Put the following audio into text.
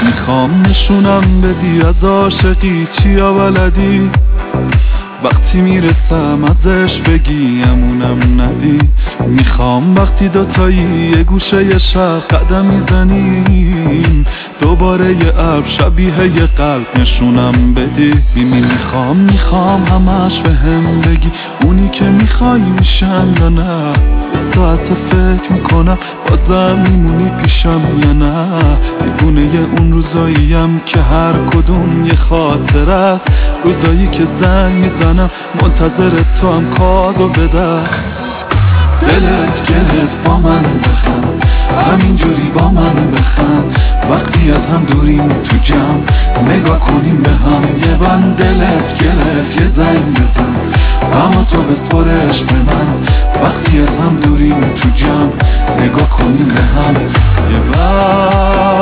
میخوام نشونم بدی از عاشقی چیا بلدی، وقتی میرسم ازش بگی امونم ندی. میخوام وقتی دوتایی یه گوشه یه شب قدم میزنیم دوباره یه ابر شبیه یه قلب نشونم بدی. میخوام همش بهم بگی اونی که میخوای میشم یا نه. ساعت فکر میکنم بازم میمونی پیشم یا نه. دیوونه اون روزاییم که هر کدوم یه خاطر است، روزایی که زنگ میزنم منتظر تو هم کادو بده. دلت گلت با من بخند، همینجوری با من بخند، وقتی از هم دوریم تو جمع نگاه کنیم به هم. یه بند دلت گلت یه زنگ بزن، اما تو بسپرش به من، وقتی از هم دوریم تو جمع نگاه کنیم به هم. یه بند